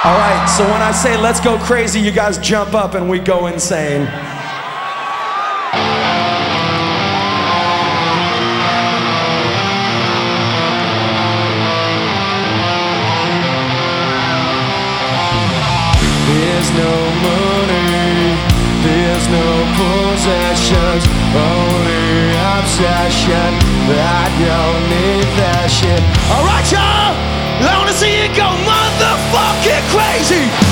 All right, so when I say let's go crazy, you guys jump up and we go insane. There's no money, there's no possessions, only obsession. I don't need that shit. Alright, y'all, I wanna see you go motherfucking crazy.